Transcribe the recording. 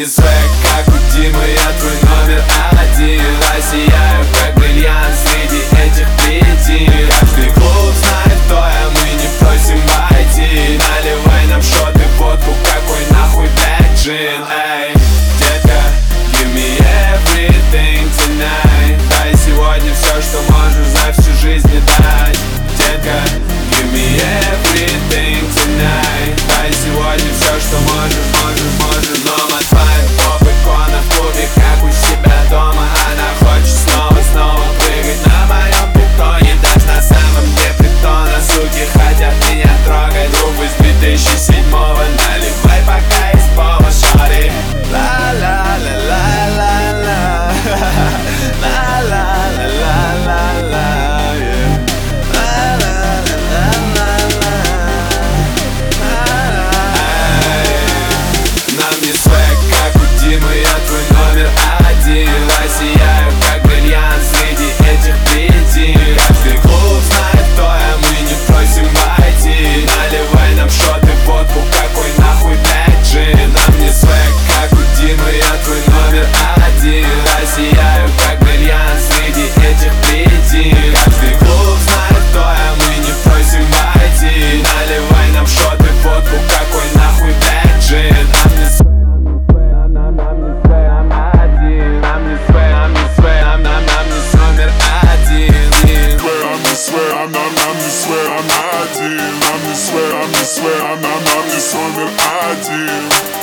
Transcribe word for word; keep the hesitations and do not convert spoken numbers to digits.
не свек, как у Димы, я твой номер один. Россияю, как бриллиант среди этих плетин. Каждый клуб знает, кто я, мы не просим войти. Наливай нам шоты, водку, какой нахуй блядь джин. Эй, детка, give me everything tonight. Дай сегодня все, что можешь за всю жизнь не дать. Детка, give me everything tonight. Дай сегодня все, что можешь, можешь, можешь. Но мотает поп-икона в клубе, как у себя дома. Она хочет снова, снова прыгать на моем бетоне. Даже на самом дне притона суки хотят меня трогать. Группы с две тысячи седьмого. Наливай, пока есть повод, шари. Ла-ла-ла-ла-ла-ла. Ла-ла-ла-ла-ла-ла. Нам не свек, как у Димы, я твой номер один. Россияю, как бриллиант среди этих плетин. Каждый клуб знает, кто я, мы не просим войти. Наливай нам шоты, водку, какой нахуй блядь джин. Нам не свек, как у Димы, я твой номер один. Россияю, как бриллиант среди этих плетин. Каждый клуб знает, кто я, мы не просим войти. Наливай нам шоты, водку, какой нахуй блядь джин. I'm, I'm, I'm just номер один.